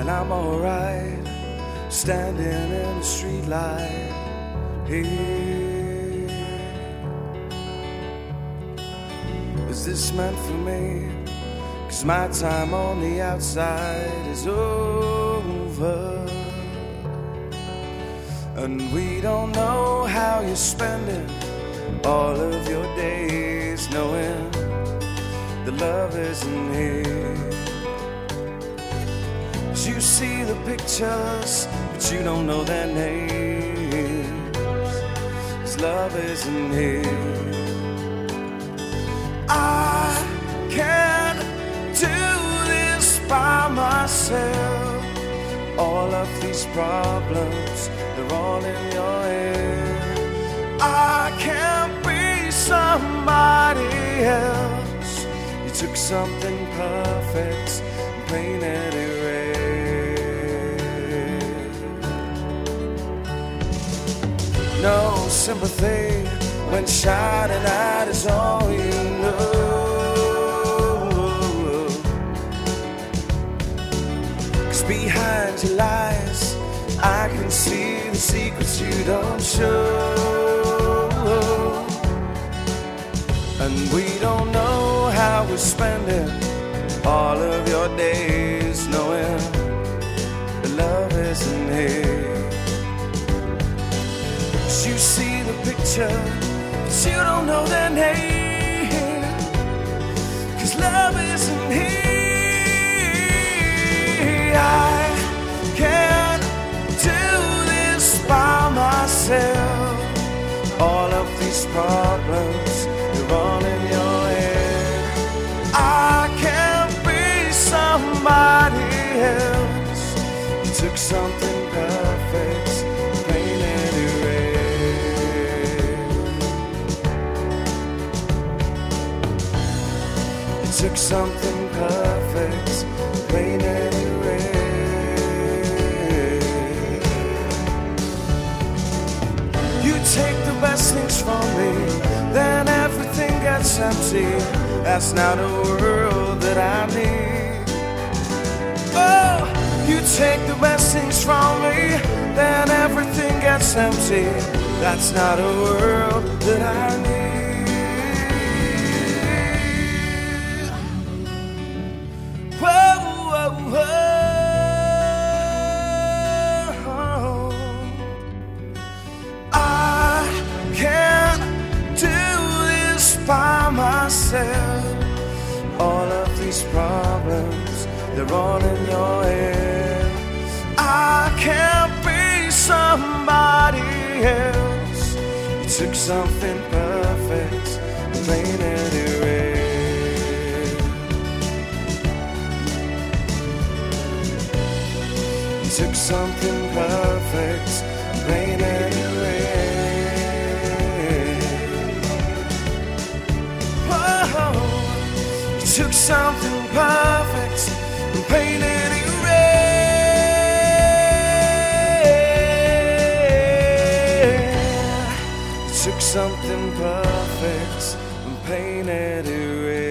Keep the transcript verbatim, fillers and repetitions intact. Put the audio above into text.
and I'm alright, standing in the street light here. Is this meant for me? 'Cause my time on the outside is over, and we don't know how you're spending all of your days, knowing the love isn't here. 'Cause you see the pictures, but you don't know their names, 'cause love isn't here. I can't do this by myself. All of these problems, they're all in your head. I can't be somebody else. You took something perfect and painted it red. No sympathy when shouting out is all you know. 'Cause behind your lies I can see the secrets you don't show, and we don't know how we're spending all of your days, knowing the love isn't here. 'Cause you see the picture, but you don't know their name, 'cause love isn't here. I can't do this by myself. All of these problems, they're all in your head. I can't be somebody else. You took something perfect, painted it red. You took something perfect, painted it red. You take the best things from me, then everything gets empty. That's not a world that I need. Oh, you take the best things from me, then everything gets empty. That's not a world that I need. Whoa, whoa, whoa. I can't do this by myself. All of these problems, they're all in your head. I can't be somebody else. You took something perfect and painted it red. You took something perfect and painted it red. Whoa. You took something perfect and painted it red. You took something perfect and painted it red.